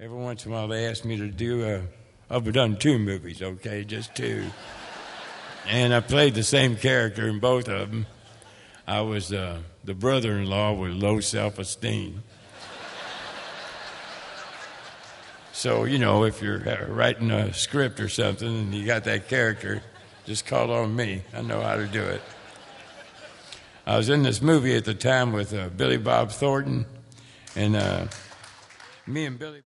Every once in a while they ask me to do, I've done 2 movies, okay, just 2. And I played the same character in both of them. I was the brother-in-law with low self-esteem. So, if you're writing a script or something and you got that character, just call on me. I know how to do it. I was in this movie at the time with Billy Bob Thornton, and me and Billy...